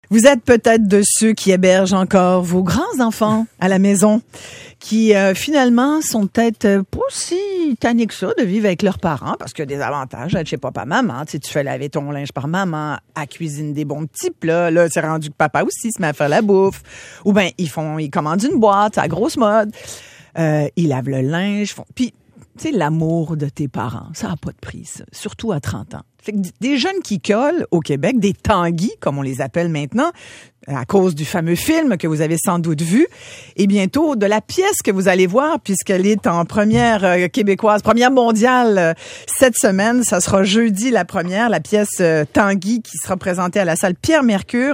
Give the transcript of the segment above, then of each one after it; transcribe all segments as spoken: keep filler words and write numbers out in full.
Vous êtes peut-être de ceux qui hébergent encore vos grands-enfants à la maison, qui euh, finalement sont peut-être euh, pas si tannés que ça de vivre avec leurs parents, parce qu'il y a des avantages à être chez papa-maman. Tu sais, tu fais laver ton linge par maman, elle cuisine des bons petits plats. Là, c'est rendu que papa aussi se met à faire la bouffe. Ou bien, ils font, ils commandent une boîte, c'est la grosse mode. Euh, ils lavent le linge. Font... Puis, tu sais, l'amour de tes parents, ça n'a pas de prix, ça, surtout à trente ans. Fait que des jeunes qui collent au Québec, des tanguis, comme on les appelle maintenant, à cause du fameux film que vous avez sans doute vu, et bientôt de la pièce que vous allez voir, puisqu'elle est en première euh, québécoise, première mondiale euh, cette semaine. Ça sera jeudi la première, la pièce euh, Tanguy, qui sera présentée à la salle Pierre Mercure.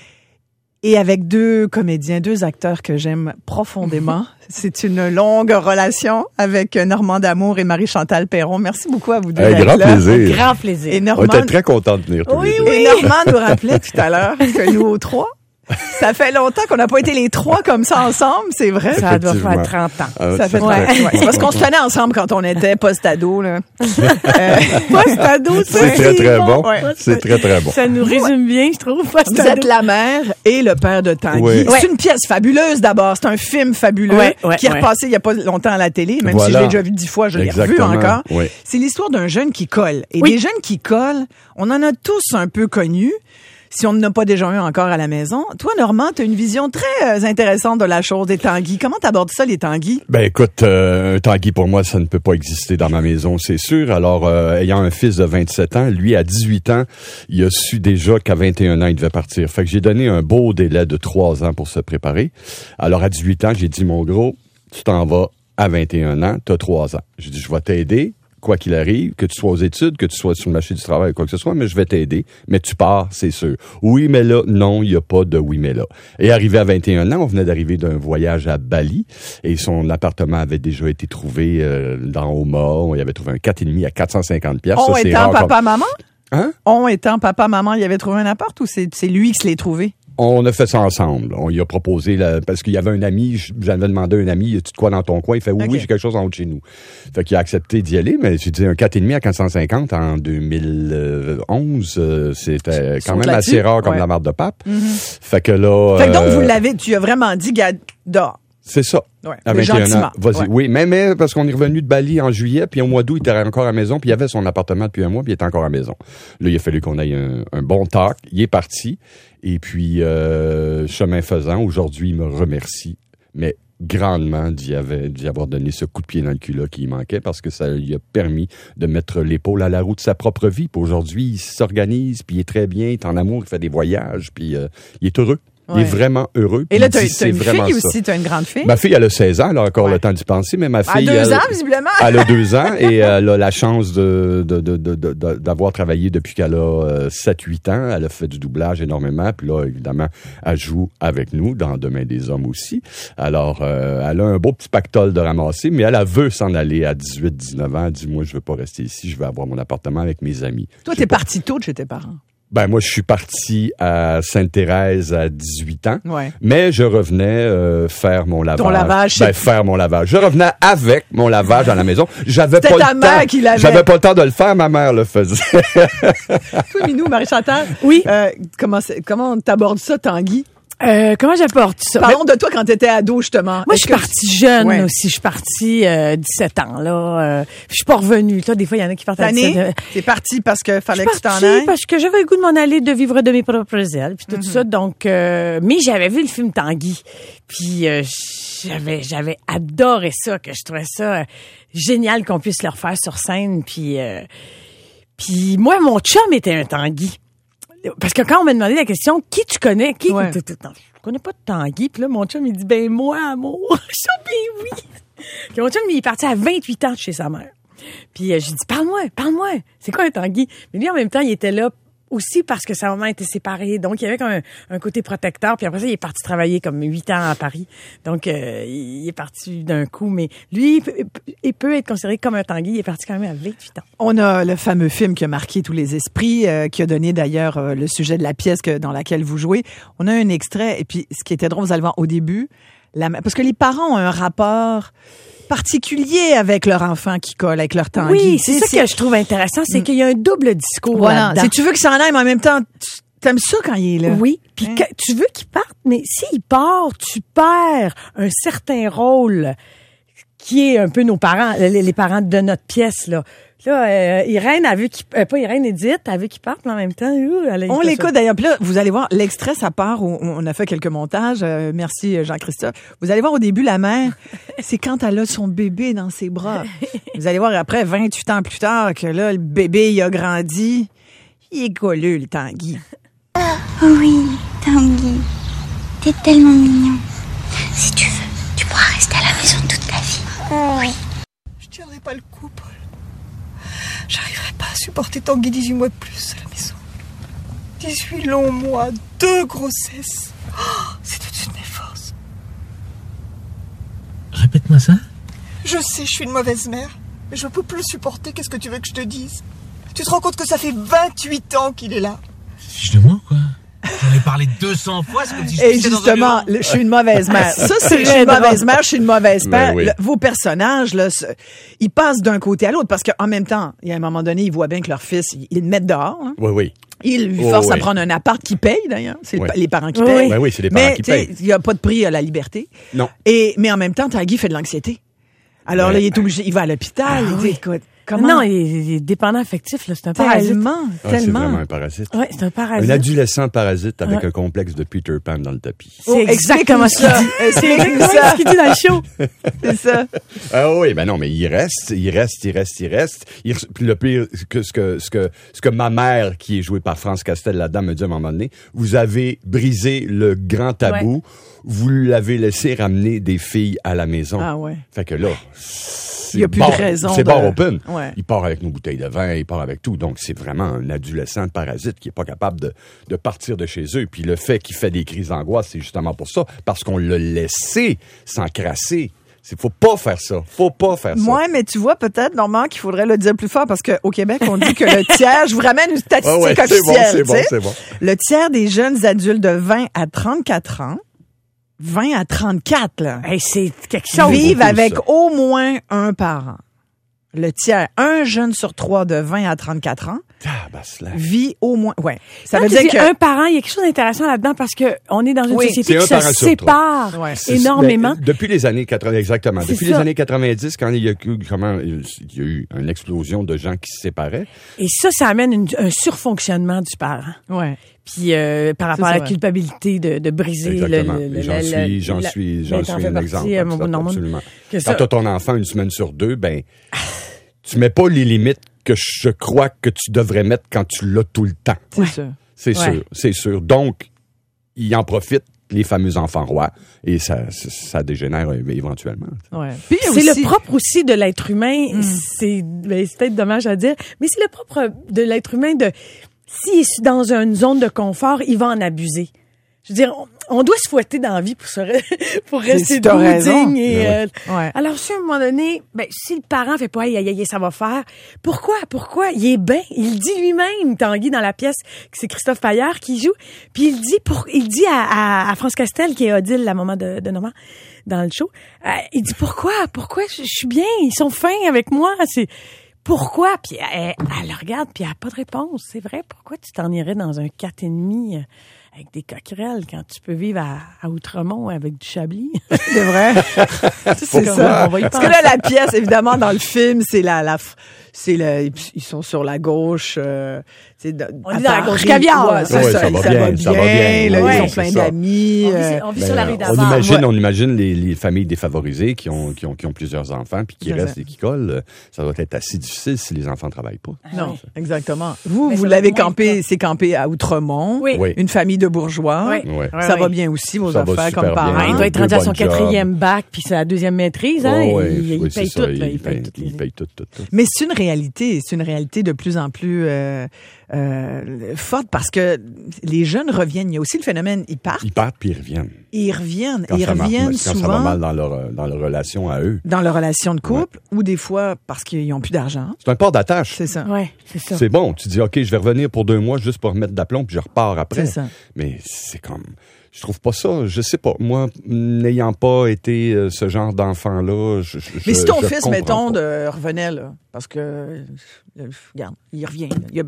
Et avec deux comédiens, deux acteurs que j'aime profondément. C'est une longue relation avec Normand D'Amour et Marie-Chantal Perron. Merci beaucoup à vous deux. Un grand là. plaisir. Grand plaisir. Et Normand... On était très contents de venir tous oui, les deux. oui. Et Normand nous rappelait tout à l'heure que nous aux trois, ça fait longtemps qu'on n'a pas été les trois comme ça ensemble, c'est vrai. Ça doit faire trente ans. Ah, Ça fait ouais. ouais. C'est parce qu'on se tenait ensemble quand on était post-ado, là. euh, Post-ado, C'est très, très bon. Ouais. C'est très, très bon. Ça nous résume bien, je trouve. Vous êtes la mère et le père de Tanguy. Oui. C'est une pièce fabuleuse d'abord. C'est un film fabuleux Ouais, ouais, qui est ouais. repassé il y a pas longtemps à la télé. Même Voilà. si je l'ai déjà vu dix fois, je l'ai revu Exactement. encore. Oui. C'est l'histoire d'un jeune qui colle. Et Oui. des jeunes qui collent, on en a tous un peu connus. Si on n'en a pas déjà eu encore à la maison. Toi, Normand, tu as une vision très euh, intéressante de la chose des tanguis. Comment t'abordes ça, les tanguis? Ben écoute, euh, un tanguy pour moi, ça ne peut pas exister dans ma maison, c'est sûr. Alors, euh, ayant un fils de vingt-sept ans, lui, à dix-huit ans, il a su déjà qu'à vingt et un ans, il devait partir. Fait que j'ai donné un beau délai de trois ans pour se préparer. Alors, à dix-huit ans, j'ai dit, mon gros, tu t'en vas à vingt et un ans, tu as trois ans. J'ai dit, je vais t'aider. Quoi qu'il arrive, que tu sois aux études, que tu sois sur le marché du travail, quoi que ce soit, mais je vais t'aider. Mais tu pars, c'est sûr. Oui, mais là, non, il n'y a pas de oui, mais là. Et arrivé à vingt et un ans, on venait d'arriver d'un voyage à Bali et son appartement avait déjà été trouvé euh, dans Oma. On y avait trouvé un quatre virgule cinq à quatre cent cinquante piastres. On Ça, c'est étant rare papa, comme... maman? Hein? On étant papa, maman, il avait trouvé un appart ou c'est, c'est lui qui se l'est trouvé? On a fait ça ensemble. On lui a proposé, la, parce qu'il y avait un ami, j'avais demandé à un ami, as-tu de quoi dans ton coin? Il fait, oui, Okay. oui, j'ai quelque chose en haut de chez nous. Fait qu'il a accepté d'y aller, mais j'ai dit un quatre virgule cinq à quatre cent cinquante en deux mille onze, euh, c'était quand Saute même là-dessus. assez rare comme Ouais. la marde de pape. Mm-hmm. Fait que là... Fait que donc, euh, vous l'avez, tu as vraiment dit, gars, dehors. c'est ça. Ouais, À mais vingt et un gentiment. ans. Vas-y. Ouais. Oui, mais, mais parce qu'on est revenu de Bali en juillet, puis au mois d'août, il était encore à la maison, puis il avait son appartement depuis un mois, puis il était encore à la maison. Là, il a fallu qu'on aille un, un bon talk. Il est parti. Et puis, euh, chemin faisant, aujourd'hui, il me remercie, mais grandement d'y, avait, d'y avoir donné ce coup de pied dans le cul-là qui manquait, parce que ça lui a permis de mettre l'épaule à la roue de sa propre vie. Puis aujourd'hui, il s'organise, puis il est très bien, il est en amour, il fait des voyages, puis euh, il est heureux. Il Ouais. est vraiment heureux. Et puis là, il t'as, dit, t'as c'est une vraiment fille ça. aussi, t'as une grande fille? Ma fille, elle a seize ans, elle a encore Ouais. le temps d'y penser, mais ma À fille... deux elle, ans, visiblement. Elle a deux ans et elle a la chance de, de, de, de, de- d'avoir travaillé depuis qu'elle a euh, sept huit ans. Elle a fait du doublage énormément. Puis là, évidemment, elle joue avec nous dans Demain des hommes aussi. Alors, euh, elle a un beau petit pactole de ramasser, mais elle, elle veut s'en aller à dix-huit dix-neuf ans. Elle dit, moi, je veux pas rester ici, je veux avoir mon appartement avec mes amis. Toi, J'ai t'es pas- parti tôt de chez tes parents. Ben, moi, je suis parti à Sainte-Thérèse à dix-huit ans. Ouais. Mais je revenais euh, faire mon lavage. Ton lavage, Ben, c'est- faire mon lavage. Je revenais avec mon lavage à la maison. J'avais C'était pas ta le mère temps. qui l'avait. J'avais pas le temps de le faire, ma mère le faisait. Toi, Minou, Marie-Chantal. Oui. Euh, comment, c'est- comment t'abordes ça, Tanguy? Euh, comment j'apporte ça? Parlons de toi quand t'étais ado, justement. Moi, Est-ce je suis que- partie jeune Ouais. aussi. Je suis partie euh, dix-sept ans, là. Euh, je suis pas revenue. Là, des fois, il y en a qui partent à L'année, dix-sept ans. t'es parti parce que Je fallait suis que tu t'en partie ailles. parce que j'avais le goût de m'en aller, de vivre de mes propres ailes, puis tout ça. Donc, euh, mais j'avais vu le film Tanguy, puis euh, j'avais j'avais adoré ça, que je trouvais ça euh, génial qu'on puisse le refaire sur scène. Puis, euh, puis moi, mon chum était un Tanguy. Parce que quand on m'a demandé la question, qui tu connais? Qui? Ouais. Je connais pas de Tanguy. Puis là, mon chum, il dit, ben moi, amour. Je dis, ben oui. Puis mon chum, il est parti à vingt-huit ans de chez sa mère. Puis euh, j'ai dit, parle-moi, parle-moi. C'est quoi un Tanguy? Mais lui, en même temps, il était là aussi parce que sa maman était séparée. Donc, il y avait comme un, un côté protecteur. Puis après ça, il est parti travailler comme huit ans à Paris. Donc, euh, il est parti d'un coup. Mais lui, il peut, il peut être considéré comme un Tanguy. Il est parti quand même à vingt-huit ans. On a le fameux film qui a marqué tous les esprits, euh, qui a donné d'ailleurs euh, le sujet de la pièce que, dans laquelle vous jouez. On a un extrait, et puis ce qui était drôle, vous allez voir au début, la, parce que les parents ont un rapport particulier avec leur enfant qui colle, avec leur Tanguy. Oui, Tu c'est sais, ça que je trouve intéressant, c'est qu'il y a un double discours Voilà. là-dedans. Si tu veux que ça en aille, mais en même temps, tu T'aimes ça quand il est là? Oui. Puis Hein? que- tu veux qu'il parte, mais s'il part, tu perds un certain rôle qui est un peu nos parents, les, les parents de notre pièce, là. Là, euh, Irène a vu qu'il, euh, pas Irène, Edith, a vu qu'il parte, mais en même temps, euh, elle a On été l'écoute d'ailleurs. Puis là, vous allez voir l'extrait, ça part. Où on a fait quelques montages. Euh, merci euh, Jean-Christophe. Vous allez voir au début la mère, c'est quand elle a son bébé dans ses bras. Vous allez voir après vingt-huit ans plus tard que là le bébé il a grandi. Il est colleux le Tanguy. Oh oui, Tanguy, t'es tellement mignon. Si tu veux, tu pourras rester à la maison toute ta vie. Oui. Je tiendrai pas le coup, Paul. J'arriverai pas à supporter Tanguy dix-huit mois de plus à la maison. dix-huit longs mois, deux grossesses. Oh, c'est au-dessus de mes forces. Répète-moi ça. Je sais, je suis une mauvaise mère, mais je peux plus le supporter. Qu'est-ce que tu veux que je te dise? Tu te rends compte que ça fait vingt-huit ans qu'il est là? Fiche de moi, quoi. J'en ai parlé deux cents fois, c'est comme si je Et pissais dans un justement, bureau. le- je suis une mauvaise mère. Ça, c'est je suis Très une drôle. mauvaise mère, je suis une mauvaise père. Ben oui. Le- vos personnages, là, ce- ils passent d'un côté à l'autre parce qu'en même temps, il y a un moment donné, ils voient bien que leur fils, ils, ils le mettent dehors. Hein. Oui, oui. Ils lui Oh, forcent à oui. prendre un appart qui paye, d'ailleurs. C'est le Oui. pa- les parents qui Oui, payent. oui. Ben oui, c'est les parents Mais qui tu sais, payent. il n'y a pas de prix à la liberté. Non. Et, mais en même temps, Tanguy fait de l'anxiété. Alors Ouais. là, il est obligé, il va à l'hôpital. Ah il dit, oui. écoute, comment? Non, il est, il est dépendant affectif, là. C'est un parasite. tellement, Ah, c'est tellement. vraiment un parasite. Ouais, c'est un Un parasite. adolescent parasite avec Ouais. un complexe de Peter Pan dans le tapis. C'est Oh, exactement ce explique-nous qu'il dit. ça. C'est Explique-nous exactement ça. ce qu'il dit dans le show. C'est ça. Ah oui, ben non, mais il reste, il reste, il reste, il reste. Il, puis le pire, que ce que ce que ce que ma mère, qui est jouée par France Castel là-dedans, me dit à un moment donné, vous avez brisé le grand tabou, Ouais. vous l'avez laissé ramener des filles à la maison. Ah ouais. Fait que là, Il y a plus de raison C'est de- bar open. Ouais. Il part avec nos bouteilles de vin, il part avec tout. Donc c'est vraiment un adolescent parasite qui est pas capable de de partir de chez eux. Puis le fait qu'il fait des crises d'angoisse, c'est justement pour ça, parce qu'on l'a laissé s'encrasser. C'est faut pas faire ça. Faut pas faire ça. Moi, mais tu vois, peut-être, Normand, qu'il faudrait le dire plus fort parce qu'au Québec, on dit que le tiers, je vous ramène une statistique Ah ouais, c'est bon, officielle. c'est bon, tu sais. c'est bon. Le tiers des jeunes adultes de vingt à trente-quatre ans, vingt à trente-quatre, là, Hey, c'est quelque chose. vivent beaucoup, avec ça. au moins un parent. Le tiers, un jeune sur trois de vingt à trente-quatre ans Ah, bah, cela. vit au moins, ouais. Ça Quand veut tu dire dis que un parent, il y a quelque chose d'intéressant là-dedans parce que on est dans une Oui, société c'est qui un parent se sur trois. sépare Ouais. C'est- énormément. mais depuis les années quatre-vingts, exactement. C'est Depuis ça. les années quatre-vingt-dix, quand il y a eu, comment, il y a eu une explosion de gens qui se séparaient. Et ça, ça amène une- un surfonctionnement du parent. ouais. Puis euh, par rapport Ça, à c'est la vrai. culpabilité de, de briser le, Exactement. le, Et le- j'en le- suis, j'en la- suis, ben, j'en t'en suis fais un partie, exemple. euh, mon bon Normand. Absolument. Que Quand ça- t'as ton enfant une semaine sur deux, ben, tu mets pas les limites que je crois que tu devrais mettre quand tu l'as tout le temps. C'est ça. C'est Ouais. sûr, c'est sûr. Donc, il en profite, les fameux enfants rois, et ça, ça, ça dégénère euh, éventuellement. Ouais. Puis il y a C'est aussi- le propre aussi de l'être humain. C'est ben, c'est peut-être dommage à dire, mais c'est le propre de l'être humain de s'il est dans une zone de confort, il va en abuser. Je veux dire, on, on doit se fouetter dans la vie pour, se re- pour C'est- rester t'as debout, raison. digne. Et, Ben euh, Ouais. Alors, si à un moment donné, ben, si le parent fait pas, aïe, aïe, aïe, ça va faire, pourquoi, pourquoi? Il est bien. Il dit lui-même, Tanguy, dans la pièce, que c'est Christophe Paillard qui joue, puis il dit, pour, il dit à, à, à France Castel, qui est Odile, la maman de, de Normand, dans le show, euh, il dit, pourquoi, pourquoi, je, je suis bien, ils sont fins avec moi, c'est, pourquoi? Puis elle, elle le regarde, puis elle n'a pas de réponse. C'est vrai, pourquoi tu t'en irais dans un quatre et demi euh, avec des coquerelles quand tu peux vivre à, à Outremont avec du Chablis? C'est vrai. c'est Pourquoi? ça. On va y Parce que penser. là, la pièce, évidemment, dans le film, c'est la, la, f- c'est le, ils sont sur la gauche. Euh, c'est de- On à est dans la Paris. gauche caviar, Ouais, là. c'est Ouais, ça, ça va ça bien, va ça va bien, bien. là, Ouais, ils ont c'est plein ça. d'amis. On vit, euh, on vit Ben, sur la rue on d'Avard. imagine, Ouais. on imagine les, les familles défavorisées qui ont, qui ont, qui ont plusieurs enfants puis qui C'est restent ça. et qui collent. Ça doit être assez difficile si les enfants travaillent pas. Non, exactement. Vous, Mais vous ça l'avez va moins campé, bien. c'est campé à Outremont. Oui. Oui. Une famille de bourgeois. Oui. Ouais. Ça Ouais, va ouais. bien aussi, vos Ça va affaires super comme bien. parents. Ah, il doit être Deux rendu à son bonnes jobs. quatrième bac, puis sa deuxième maîtrise, hein? Oh, ouais, il, il oui, paye c'est tout, ça. là. Il, Il paye paye, toutes il les... paye tout, tout, tout. Mais c'est une réalité, c'est une réalité de plus en plus euh, euh, forte parce que les jeunes reviennent. Il y a aussi le phénomène, ils partent, Ils partent puis ils reviennent. ils reviennent, Quand, ils ça, marche- reviennent quand ça va souvent mal dans leur, euh, dans leur relation à eux. dans leur relation de couple ou des fois parce qu'ils n'ont plus d'argent. C'est un port d'attache. C'est ça. Ouais, c'est ça. C'est bon. Tu dis, OK, je vais revenir pour deux mois juste pour remettre d'aplomb puis je repars après. C'est ça. Mais c'est comme... Je trouve pas ça, je sais pas. Moi, n'ayant pas été euh, ce genre d'enfant-là, je, je Mais si ton je fils, comprends mettons, pas. de, revenait, là, parce que, euh, regarde, il revient, là, il a besoin de... Je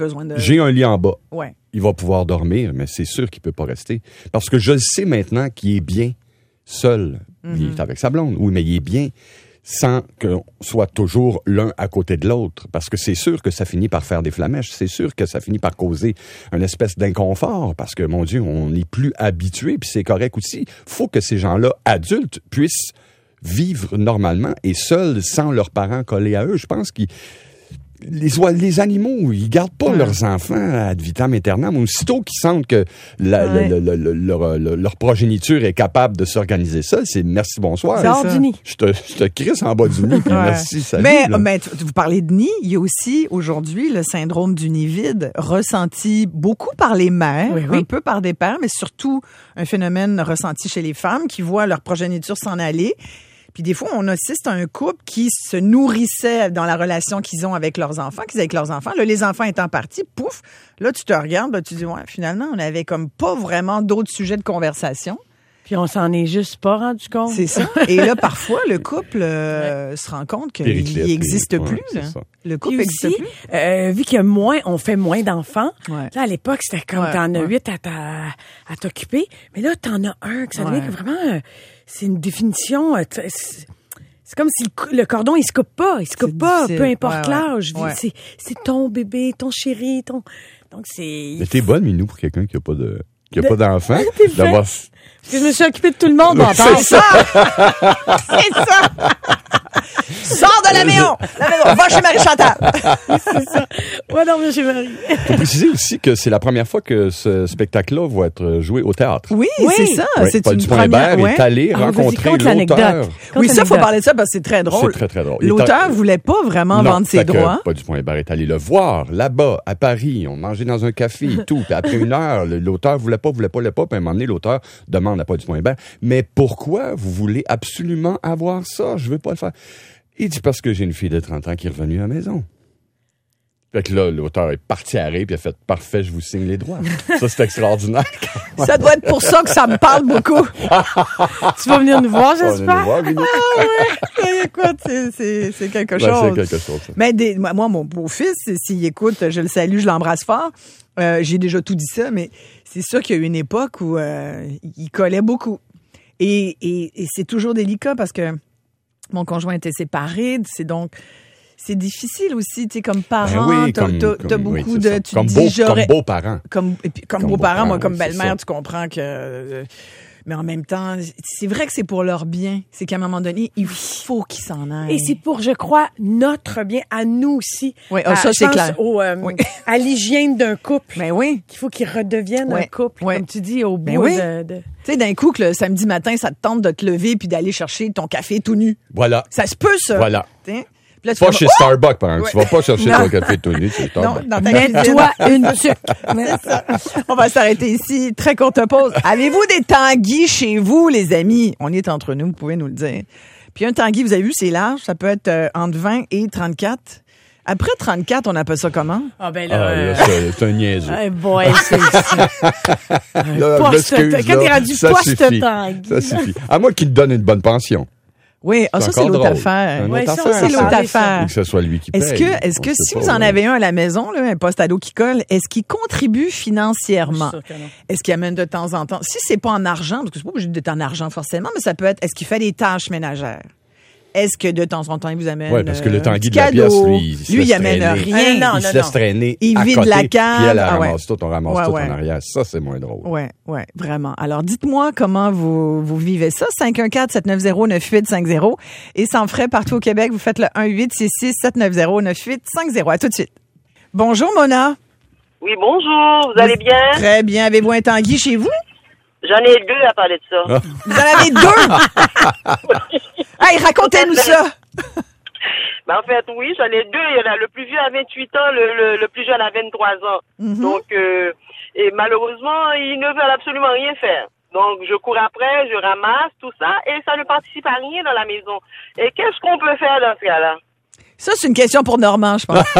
j'ai un lit en bas. Ouais. Il va pouvoir dormir, mais c'est sûr qu'il peut pas rester. Parce que je le sais maintenant qu'il est bien seul. Mm-hmm. Il est avec sa blonde. Oui, mais il est bien sans qu'on soit toujours l'un à côté de l'autre. Parce que c'est sûr que ça finit par faire des flamèches. C'est sûr que ça finit par causer une espèce d'inconfort. Parce que, mon Dieu, on n'est plus habitué, puis c'est correct aussi. Faut que ces gens-là, adultes, puissent vivre normalement et seuls, sans leurs parents collés à eux. Je pense qu'ils... Les, les animaux, ils gardent pas ouais. leurs enfants ad vitam aeternam. Aussitôt qu'ils sentent que la, ouais. le, le, le, leur, le, leur progéniture est capable de s'organiser ça, c'est merci, bonsoir. C'est hors du nid. Je te, je te crisse en bas du nid, puis ouais. merci, salut. Mais, mais tu, vous parlez de nid, il y a aussi aujourd'hui le syndrome du nid vide, ressenti beaucoup par les mères, oui, oui. un peu par des pères, mais surtout un phénomène ressenti chez les femmes qui voient leur progéniture s'en aller. Puis des fois, on assiste à un couple qui se nourrissait dans la relation qu'ils ont avec leurs enfants, qu'ils ont avec leurs enfants. Là, les enfants étant partis, pouf, là, tu te regardes, là, tu dis, ouais, finalement, on avait comme pas vraiment d'autres sujets de conversation. Puis on s'en est juste pas rendu compte. C'est ça. Et là, parfois, le couple euh, ouais. se rend compte qu'il n'existe plus. Ouais, là. Le couple n'existe plus. Euh, vu qu'il y a moins, on fait moins d'enfants. Ouais. Là, à l'époque, c'était comme ouais, t'en as ouais. huit à, ta, à t'occuper. Mais là, t'en as un que ça devient ouais. que vraiment... C'est une définition... C'est, c'est comme si le, le cordon, il se coupe pas. Il se coupe c'est pas, difficile. Peu importe ouais, l'âge. Ouais. C'est, c'est ton bébé, ton chéri, ton... Donc, c'est... Mais t'es bonne, Minou, pour quelqu'un qui a pas de... qui a de... pas d'enfant. D'avoir... Parce que je me suis occupée de tout le monde. Oui, c'est ça! C'est ça! Sors de la maison! La maison! Va chez Marie-Chantal! C'est ça. Va dormir chez Marie. Il faut préciser aussi que c'est la première fois que ce spectacle-là va être joué au théâtre. Oui, oui. c'est ça. Oui, c'est Paul une Dupont-Hébert première... est allé ah, rencontrer l'auteur. Oui, ça, il faut parler de ça parce que c'est très drôle. C'est très, très drôle. L'auteur ne voulait pas vraiment non, vendre ses droits. Paul Dupont-Hébert est allé le voir là-bas, à Paris. On mangeait dans un café et tout. Puis après une heure, l'auteur voulait pas, voulait pas, voulait pas. Puis à un moment donné, l'auteur demande à Paul Dupont-Hébert, mais pourquoi vous voulez absolument avoir ça? Je veux pas le faire. Il dit parce que j'ai une fille de trente ans qui est revenue à la maison. Fait que là, l'auteur est parti à rire puis il a fait « Parfait, je vous signe les droits. » Ça, c'est extraordinaire. Ça doit être pour ça que ça me parle beaucoup. Tu vas venir nous voir, j'espère? Voir, ah ouais, écoute, c'est, c'est, c'est quelque chose. Ben, c'est quelque chose. Ça. Mais des, moi, mon beau-fils, s'il écoute, je le salue, je l'embrasse fort. Euh, j'ai déjà tout dit ça, mais c'est sûr qu'il y a eu une époque où euh, il collait beaucoup. Et, et, et c'est toujours délicat parce que mon conjoint était séparé, c'est donc... C'est difficile aussi, tu sais, comme parent, ben oui, t'as, comme, t'as, t'as beaucoup oui, de... Tu comme, dis, beau, j'aurais, comme beaux-parents. Comme, et puis, comme, comme beaux-parents, moi, comme belle-mère, tu comprends que... Euh, mais en même temps, c'est vrai que c'est pour leur bien. C'est qu'à un moment donné, il faut qu'ils s'en aillent. Et c'est pour, je crois, notre bien, à nous aussi. Oui, oh, ça, à, c'est clair. Au, euh, oui. À l'hygiène d'un couple. Mais oui. Qu'il faut qu'ils redeviennent oui. un couple, oui. comme tu dis, au bout mais oui. de... de... Tu sais, d'un coup, que le samedi matin, ça te tente de te lever puis d'aller chercher ton café tout nu. Voilà. Ça se peut, ça. Voilà. T'sais? Là, pas chez oh! Starbucks, par exemple. Ouais. Tu vas pas chercher ton café tout nu chez Starbucks. Non, dans mets-toi une tuque. C'est ça. On va s'arrêter ici. Très courte pause. Avez-vous des tanguis chez vous, les amis? On est entre nous, vous pouvez nous le dire. Puis un tanguis, vous avez vu, c'est large. Ça peut être euh, entre vingt et trente-quatre. Après trente-quatre, on appelle ça comment? Ah, ben là. Ah, euh... là c'est, c'est un niaiseux. Hey boy, c'est ça. Là, poste, quand t'es rendu poste-tanguis. Ça suffit. À moi qui te donne une bonne pension. Oui, ah, ça, c'est l'autre drôle. affaire. Un ouais, autre ça, affaire. c'est l'autre affaire. Que ce soit lui qui paye. Est-ce que, est-ce que si vous en avez un à la maison, là, un poste ado qui colle, est-ce qu'il contribue financièrement? Est-ce qu'il amène de temps en temps? Si c'est pas en argent, parce que c'est pas obligé d'être en argent forcément, mais ça peut être, est-ce qu'il fait des tâches ménagères? Est-ce que de temps en temps, il vous amène Oui, parce que le Tanguy euh, de la pièce, lui, il se lui, laisse il amène traîner. rien. Ah, non, non, il se non, laisse non. traîner Il à vide côté, la cave. Puis elle, elle ah, ramasse ouais. tout, on ramasse ouais, tout ouais. en arrière. Ça, c'est moins drôle. Oui, oui, vraiment. Alors, dites-moi comment vous, vous vivez ça. cinq un quatre, sept neuf zéro, neuf huit cinq zéro. Et sans frais, partout au Québec, vous faites le un huit six six, sept neuf zéro, neuf huit cinq zéro. À tout de suite. Bonjour, Mona. Oui, bonjour. Vous allez bien? Très bien. Avez-vous un tanguy chez vous? J'en ai deux à parler de ça. Ah. Vous en avez deux? Hey, racontez-nous ça. Ben, en fait, oui, j'en ai deux. Il y en a le plus vieux à vingt-huit ans, le, le, le plus jeune à vingt-trois ans. Mm-hmm. Donc, euh, et malheureusement, ils ne veulent absolument rien faire. Donc, je cours après, je ramasse tout ça, et ça ne participe à rien dans la maison. Et qu'est-ce qu'on peut faire dans ce cas-là? Ça, c'est une question pour Normand, je pense.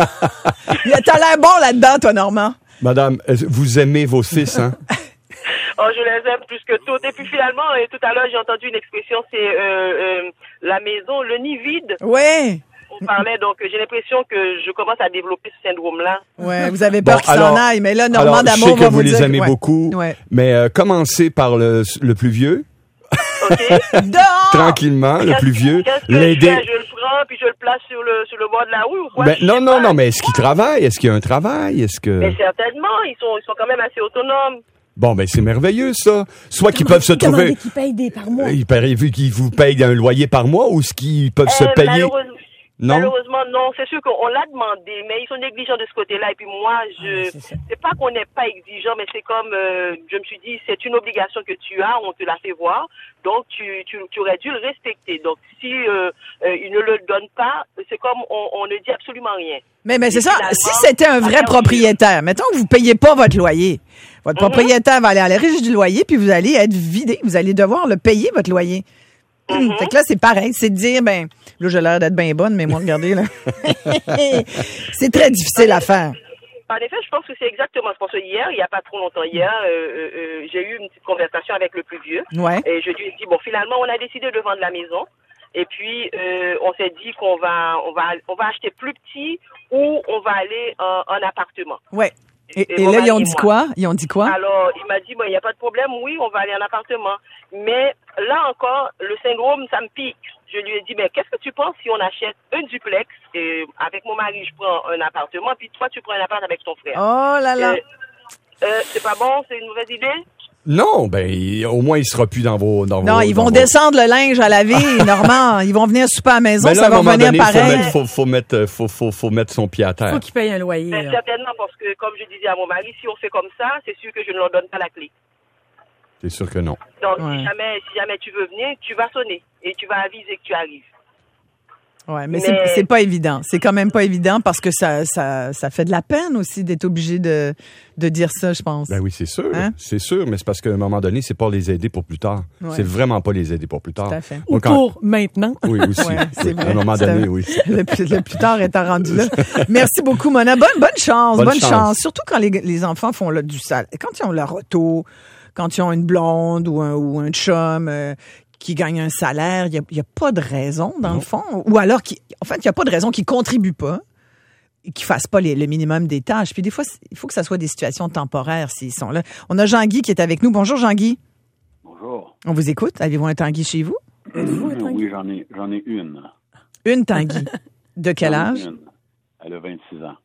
T'as l'air bon là-dedans, toi, Normand. Madame, vous aimez vos fils, hein? Oh, je les aime plus que tout. Et puis finalement, et tout à l'heure, j'ai entendu une expression, c'est euh, euh, la maison, le nid vide. Oui. on parlait, donc j'ai l'impression que je commence à développer ce syndrome-là. Ouais, vous avez peur Bon, qu'il alors- s'en aille, mais là, Alors, Normand je D'Amour sais que va vous vous les dire... aimez ouais. beaucoup, Ouais. mais euh, commencez par le, le plus vieux, OK? Dehors! tranquillement, le plus vieux, Qu'est-ce que je l'aider. fais? Je le prends, puis je le place sur le, sur le bord de la rue ou quoi? Ben, Je non, sais non, pas. non, mais est-ce qu'il travaille? Est-ce qu'il y a un travail? Est-ce que... Mais certainement, ils sont, ils sont quand même assez autonomes. Bon, ben c'est merveilleux, ça. Soit qu'ils peuvent se Demandez trouver... qu'ils payent des par mois. Il paraît vu qu'ils vous payent un loyer par mois ou ce qu'ils peuvent se Eh, payer... malheureusement, Non? malheureusement, non. C'est sûr qu'on l'a demandé, mais ils sont négligents de ce côté-là. Et puis moi, je, c'est ça. c'est pas qu'on n'est pas exigeant, mais c'est comme, euh, je me suis dit, c'est une obligation que tu as, on te l'a fait voir, donc tu, tu, tu aurais dû le respecter. Donc si euh, euh, il ne le donne pas, c'est comme on, on ne dit absolument rien. Mais, mais c'est Et ça, finalement, si c'était un vrai ça perd propriétaire, mettons que vous payez pas votre loyer, votre Mhm. propriétaire va aller à la régie du loyer, puis vous allez être vidé, vous allez devoir le payer, votre loyer. Mhm. Fait que là, c'est pareil, c'est de dire, ben, là, j'ai l'air d'être bien bonne, mais moi, regardez, là. C'est très difficile à faire. En effet, je pense que c'est exactement ce que hier, il n'y a pas trop longtemps, hier, euh, euh, euh, j'ai eu une petite conversation avec le plus vieux. Ouais. Et je lui ai dit, bon, finalement, on a décidé de vendre la maison. Et puis, euh, on s'est dit qu'on va, on va, on va acheter plus petit ou on va aller en, en appartement. Ouais. Et, Et et mon là, ils ont mari et dit moi. quoi? Ils ont dit quoi? Alors, il m'a dit, bon, il n'y a pas de problème, oui, on va aller en appartement. Mais là encore, le syndrome, ça me pique. Je lui ai dit, mais qu'est-ce que tu penses si on achète un duplex et avec mon mari, je prends un appartement, puis toi, tu prends un appart avec ton frère. Oh là là. Euh, euh, c'est pas bon, c'est une mauvaise idée? Non, ben il- au moins il sera plus dans vos dans Non, vos, ils dans vont vos- descendre le linge à laver, Normand. Ils vont venir souper à la maison, Ben là, ça à va un moment revenir donné, faut pareil. mettre, faut, faut mettre faut, faut, faut mettre son pied à terre. Faut qu'ils payent un loyer. Ben, là. certainement, parce que, comme je disais à mon mari, si on fait comme ça, c'est sûr que je ne leur donne pas la clé. C'est sûr que non. Donc, Ouais. si jamais, si jamais tu veux venir, tu vas sonner et tu vas aviser que tu arrives. Ouais, mais, Mais- c'est c'est pas évident. C'est quand même pas évident parce que ça ça ça fait de la peine aussi d'être obligé de de dire ça, je pense. Ben oui, c'est sûr, Hein? c'est sûr, mais c'est parce qu'à un moment donné, c'est pas les aider pour plus tard. Ouais. C'est vraiment pas les aider pour plus tard. Tout à fait. Ou Moi, quand- pour maintenant. Oui, aussi. Ouais, Oui, c'est vrai. À un moment C'est donné, vrai. oui. Le plus, le plus tard étant rendu là. Merci beaucoup, Mona. Bonne, bonne chance, bonne, Bonne chance. chance. Surtout quand les, les enfants font là, du sale. Quand ils ont leur auto, quand ils ont une blonde ou un, ou un chum euh, qui gagne un salaire, il n'y a, il y a pas de raison, dans le fond. Ou alors, qui, en fait, il n'y a pas de raison qu'ils ne contribuent pas, et qu'ils ne fassent pas les- le minimum des tâches. Puis des fois, c'est- il faut que ça soit des situations temporaires s'ils sont là. On a Jean-Guy qui est avec nous. Bonjour, Jean-Guy. Bonjour. On vous écoute. Avez-vous un Tanguy chez vous? Oui, j'en ai, j'en ai une. Une Tanguy. De quel J'en ai âge? une. Elle a vingt-six ans.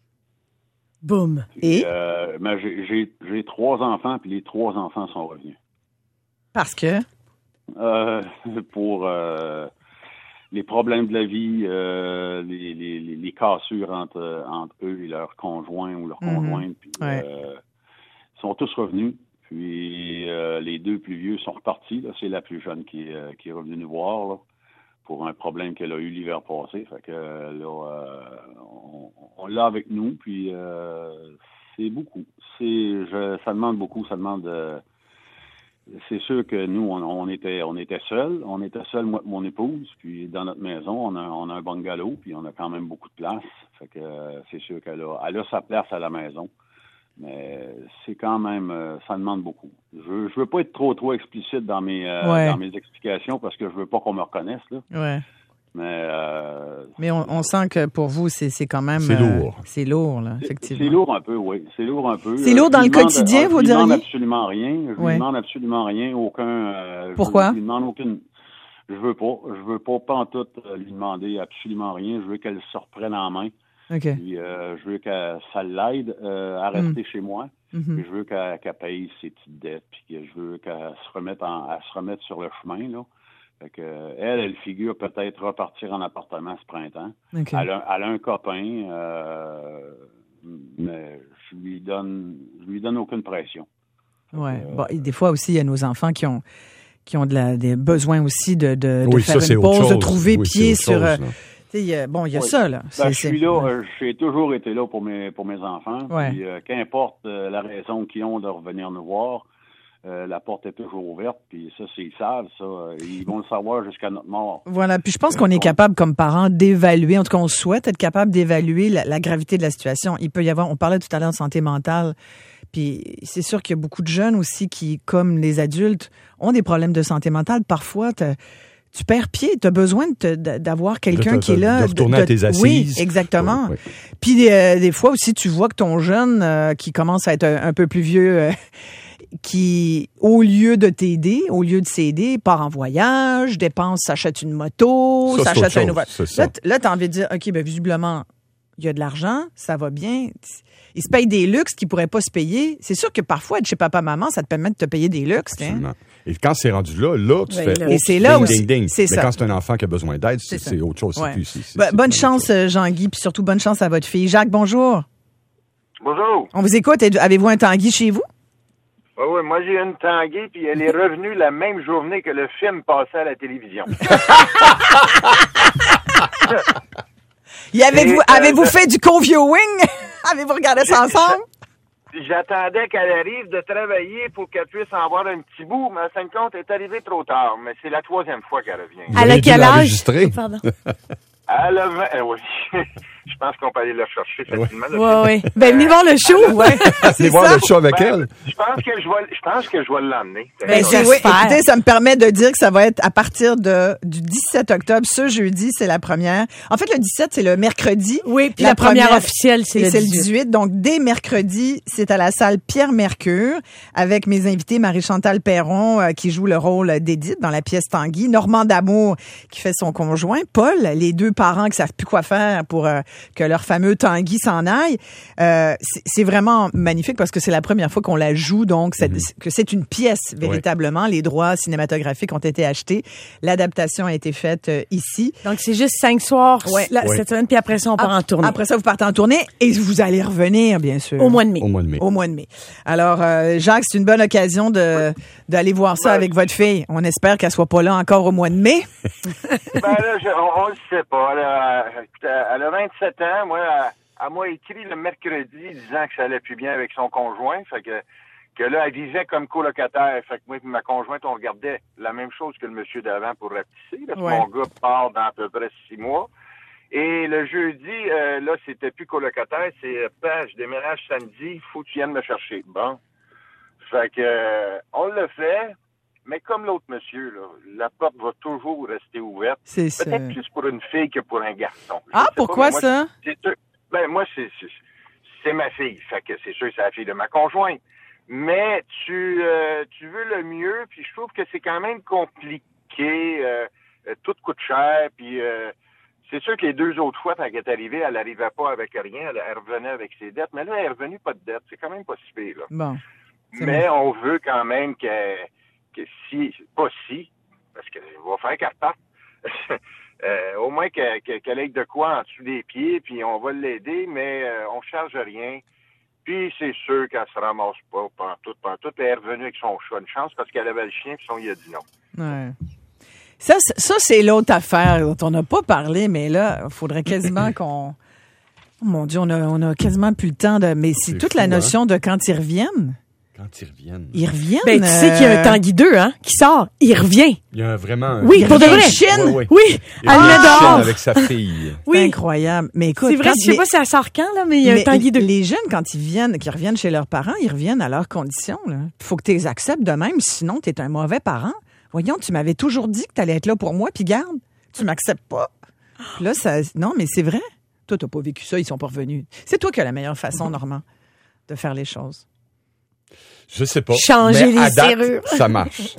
Boum. Et? Euh, mais j'ai, j'ai, j'ai trois enfants, puis les trois enfants sont revenus. Parce que? Euh, pour euh, les problèmes de la vie, euh, les, les, les, les cassures entre, entre eux et leurs conjoints ou leurs Mhm. conjointes. Puis, Ouais. euh, ils sont tous revenus. Puis euh, les deux plus vieux sont repartis. Là. C'est la plus jeune qui, est, euh, qui est revenue nous voir là, pour un problème qu'elle a eu l'hiver passé. Fait que euh, là, euh, on, on l'a avec nous. Puis euh, c'est beaucoup. C'est, je, ça demande beaucoup. Ça demande. Euh, c'est sûr que nous, on, on était, on était seuls. On était seuls, moi et mon épouse. Puis dans notre maison, on a, on a un bungalow. Puis on a quand même beaucoup de place. Fait que euh, c'est sûr qu'elle a, elle a sa place à la maison. Mais c'est quand même, euh, ça demande beaucoup. Je, je veux pas être trop, trop explicite dans mes, euh, Ouais. dans mes explications parce que je veux pas qu'on me reconnaisse là. Ouais. Mais euh, Mais on, on sent que pour vous, c'est c'est quand même... C'est euh, lourd. c'est lourd, là, c'est, effectivement. c'est lourd un peu, oui. C'est lourd un peu. C'est lourd Euh, dans je le lui demande- quotidien, euh, vous Je lui demande diriez? absolument rien. Je Ouais. lui demande absolument rien, aucun. euh, Pourquoi? Je lui demande aucune. Je veux pas. Je veux pas, pas en tout euh, lui demander absolument rien. Je veux qu'elle se reprenne en main. OK. Puis euh, je veux que ça l'aide euh, à rester chez moi. Mhm. Puis je veux qu'elle, qu'elle paye ses petites dettes, puis que je veux qu'elle se remette en, elle se remette sur le chemin, là. Fait que, euh, elle, elle figure peut-être repartir en appartement ce printemps. OK. Elle, a, elle a un copain, euh, mais je lui donne, je lui donne aucune pression. Ouais. Bon, et des fois aussi, il y a nos enfants qui ont qui ont de la, des besoins aussi de, de, de Oui, faire ça, c'est une autre pause, de chose. trouver Oui, c'est pied autre sur... chose, euh, là. tu sais, il y a- bon, il y a Oui. ça, là. Ben, C'est- je c'est- suis là, ouais. euh, j'ai toujours été là pour mes pour mes enfants. Ouais. Puis, euh, qu'importe euh, la raison qu'ils ont de revenir nous voir, euh, la porte est toujours ouverte. Puis ça, c'est, ils savent ça. euh, Ils vont le savoir jusqu'à notre mort. Voilà. Puis je pense qu'on est capable, comme parents, d'évaluer, en tout cas, on souhaite être capable d'évaluer la, la gravité de la situation. Il peut y avoir, on parlait tout à l'heure de santé mentale, puis c'est sûr qu'il y a beaucoup de jeunes aussi qui, comme les adultes, ont des problèmes de santé mentale. Parfois, t'as- tu perds pied. Tu as besoin de te, d'avoir quelqu'un de te, qui est là. De retourner de, à tes assises. Oui, exactement. Oui, oui. Puis euh, des fois aussi, tu vois que ton jeune, euh, qui commence à être un, un peu plus vieux, euh, qui, au lieu de t'aider, au lieu de s'aider, part en voyage, dépense, s'achète une moto, ça, s'achète un nouveau... Là, t- là tu as envie de dire, OK, ben visiblement, il y a de l'argent, ça va bien. Il se paye des luxes qu'il ne pourrait pas se payer. C'est sûr que parfois, être chez papa-maman, ça te permet de te payer des luxes. Absolument. Hein? Et quand c'est rendu là, là, tu oui, fais... Là. Oh, et c'est là ding, aussi. ding, ding. C'est Mais ça. quand c'est un enfant qui a besoin d'aide, c'est, c'est, c'est autre chose. Ouais. C'est plus, c'est, c'est, ben, c'est bonne pas chance, Jean-Guy, puis surtout bonne chance à votre fille. Jacques, bonjour. Bonjour. On vous écoute. Avez-vous un Tanguy chez vous? Oui, oui, moi j'ai une Tanguy, puis elle est revenue la même journée que le film passait à la télévision. Y avez-vous, Et, euh, avez-vous fait du co-viewing? Avez-vous regardé ça ensemble? J'attendais qu'elle arrive de travailler pour qu'elle puisse en voir un petit bout, mais en fin de compte, elle est arrivée trop tard. Mais c'est la troisième fois qu'elle revient. Elle a quel âge? Pardon. Elle a vingt... euh, oui. Je pense qu'on peut aller la chercher facilement. Oui, oui. Ben, venez voir le show. Ouais. Venez voir le show avec ben, elle. Je pense que je vais, je pense que je vais l'emmener. Ben, c'est, oui, écoutez, ça me permet de dire que ça va être à partir de, du dix-sept octobre. Ce jeudi, c'est la première. En fait, le dix-sept, c'est le mercredi. Oui, puis la, la première, première officielle, c'est, le, c'est dix-huit. le dix-huit. Donc, dès mercredi, c'est à la salle Pierre Mercure avec mes invités Marie-Chantal Perron, euh, qui joue le rôle d'Édith dans la pièce Tanguy, Normand D'Amour, qui fait son conjoint, Paul, les deux parents qui savent plus quoi faire pour euh, que leur fameux Tanguy s'en aille. Euh, c'est, c'est vraiment magnifique parce que c'est la première fois qu'on la joue, donc c'est, mm-hmm. que c'est une pièce véritablement. Oui. Les droits cinématographiques ont été achetés. L'adaptation a été faite euh, ici. Donc c'est juste cinq soirs ouais. la, ouais. cette semaine, puis après ça on part A- en tournée. Après ça vous partez en tournée et vous allez revenir bien sûr. Au mois de mai. Au mois de mai. Au mois de mai. Alors euh, Jacques, c'est une bonne occasion de d'aller voir ça ouais. avec votre fille. On espère qu'elle soit pas là encore au mois de mai. Ben là, je, on, on le sait pas. Elle a, elle a vingt-sept ans. Moi, elle, elle m'a écrit le mercredi disant que ça allait plus bien avec son conjoint. Fait que, que là, elle vivait comme colocataire. Fait que moi et ma conjointe, on regardait la même chose que le monsieur d'avant pour rapetisser. Parce que ouais. mon gars part dans à peu près six mois. Et le jeudi, euh, là, c'était plus colocataire. C'est, ben, je déménage samedi, faut que tu viennes me chercher. Bon. Fait que, euh, on l'a fait. Mais comme l'autre monsieur, là, la porte va toujours rester ouverte. C'est Peut-être ça. plus pour une fille que pour un garçon. Je ah, pourquoi pas, moi, ça? C'est, c'est, ben, moi, c'est, c'est, c'est ma fille. Fait que c'est sûr que c'est la fille de ma conjointe. Mais tu, euh, tu veux le mieux, puis je trouve que c'est quand même compliqué. Euh, tout coûte cher, puis euh, c'est sûr que les deux autres fois, quand elle est arrivée, elle n'arrivait pas avec rien. Elle, elle revenait avec ses dettes. Mais là, elle est revenue pas de dettes. C'est quand même pas si pire, là. Bon. Mais bon. On veut quand même qu'elle... que si, pas si, parce qu'il va faire qu'elle parte, euh, au moins qu'elle, qu'elle ait de quoi en dessous des pieds, puis on va l'aider, mais euh, on charge rien. Puis c'est sûr qu'elle se ramasse pas pantoute, pantoute. Elle est revenue avec son chat. Une chance parce qu'elle avait le chien, puis son il a dit non. Ouais. Ça, ça, c'est l'autre affaire dont on n'a pas parlé, mais là, il faudrait quasiment qu'on... Oh mon Dieu, on a, on a quasiment plus le temps de... Mais c'est, c'est toute fou, la notion hein? de quand ils reviennent. Quand ils reviennent. Ils reviennent. Ben, tu sais qu'il y a un Tanguy deux, hein, qui sort. Il revient. Il y a vraiment un... Oui, pour de vrai. Chine. Ouais, ouais. Oui. Il elle met dehors. avec sa fille. Oui. C'est incroyable. Mais écoute. C'est vrai, quand, je sais mais, pas si ça sort quand, là, mais il y a un Tanguy deux. Les jeunes, quand ils viennent, qu'ils reviennent chez leurs parents, ils reviennent à leurs conditions, là. Faut que tu les acceptes de même, sinon t'es un mauvais parent. Voyons, tu m'avais toujours dit que t'allais être là pour moi, puis garde, tu m'acceptes pas. Puis là, ça, non, mais c'est vrai. Toi, t'as pas vécu ça, ils sont pas revenus. C'est toi qui as la meilleure façon, Normand, de faire les choses. Je sais pas. Changer mais les à date, serrures. Ça marche.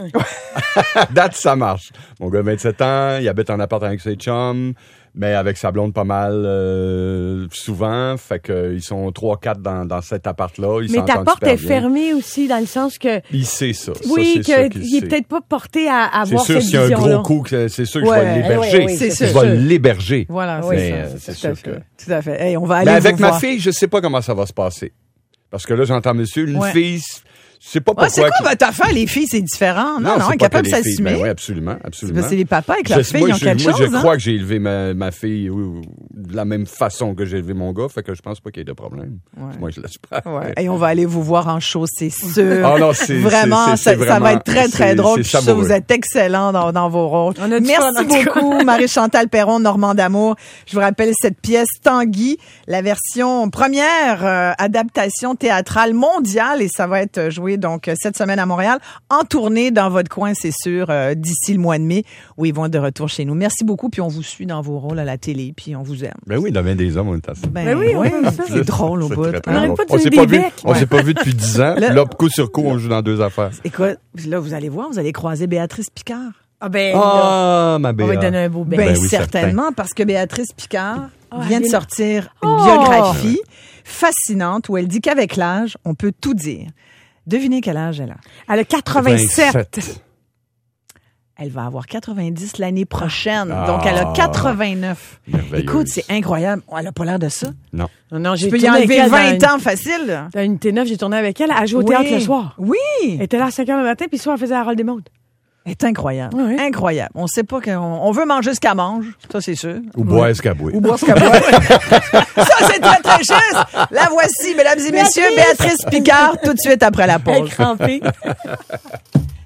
À date, ça marche. Mon gars a vingt-sept ans, il habite en appart avec ses chums, mais avec sa blonde pas mal euh, souvent. Fait que ils sont trois, quatre dans, dans cet appart-là. Ils mais ta porte est bien. fermée aussi, dans le sens que... Il sait ça. Oui, ça, qu'il est peut-être pas porté à avoir cette cette vision-là. C'est sûr, s'il y a un gros coup, c'est sûr que ouais, je vais l'héberger. Ouais, ouais, c'est sûr. Je vais l'héberger. Voilà, mais, c'est, euh, ça, c'est tout sûr à fait. que... Tout à fait. Hey, on va aller mais avec vous ma voir. fille, je sais pas comment ça va se passer. Parce que là, j'entends monsieur, une ouais. fille... Je sais pas pourquoi. Ah, c'est quoi qui... votre affaire, les filles, c'est différent. Non, non, non elle est capable de s'assumer. Ben oui, absolument, absolument. C'est, c'est les papas avec leurs filles, moi, ils ont je, quelque moi, chose. je hein? crois que j'ai élevé ma, ma fille oui, de la même façon que j'ai élevé mon gars, fait que je pense pas qu'il y ait de problème. Ouais. Moi, je l'espère. Ouais. Et on va aller vous voir en show, c'est sûr. Oh non, c'est, vraiment, c'est, c'est, ça, c'est vraiment, ça va être très, très c'est, drôle. C'est ça, vous êtes excellents dans, dans vos rôles. On a Merci beaucoup, Marie-Chantal Perron, Normand D'Amour. Je vous rappelle cette pièce Tanguy, la version première euh, adaptation théâtrale mondiale, et ça va être joué oui, donc euh, cette semaine à Montréal, en tournée dans votre coin, c'est sûr, euh, d'ici le mois de mai, où ils vont être de retour chez nous. Merci beaucoup, puis on vous suit dans vos rôles à la télé, puis on vous aime. Ben oui, dans bien des hommes, on est à ça. Ben, Ben oui, on oui, aime ça. c'est drôle au C'est bout. très, très hein? On arrête drôle. pas de On s'est donner pas des vu, becs. on s'est pas vu depuis dix ans. Là- Là, coup sur coup, on joue dans deux affaires. Écoute, là, vous allez voir, vous allez croiser Béatrice Picard. Ah ben, là, Ah, ma on belle. va lui donner un beau bec. Ben, Ben oui, certainement, parce que Béatrice Picard Ah, vient de elle- sortir une Oh! biographie fascinante où elle dit qu'avec l'âge, on peut tout dire. Devinez quel âge elle a. Elle a quatre-vingt-sept. vingt-sept. Elle va avoir quatre-vingt-dix l'année prochaine. Ah. Donc, elle a quatre-vingt-neuf. Merveilleuse. Écoute, c'est incroyable. Elle a pas l'air de ça. Non. Non, non, j'ai Tu peux y tourné avec enlever elle vingt dans ans facile. là. Une, dans une T neuf, j'ai tourné avec elle. Elle jouait au Oui. théâtre le soir. Oui. Elle était là à cinq heures le matin, puis le soir, elle faisait la rôle des mondes. Elle est incroyable. Oui. Incroyable. On sait pas qu'on on veut manger ce qu'elle mange. Ça, c'est sûr. Ou boire ce qu'elle boit. Ou boire ce qu'elle boit. Ça, c'est très, très juste. La voici, mesdames et messieurs, Béatrice Picard, tout de suite après la Elle est pause. crampée.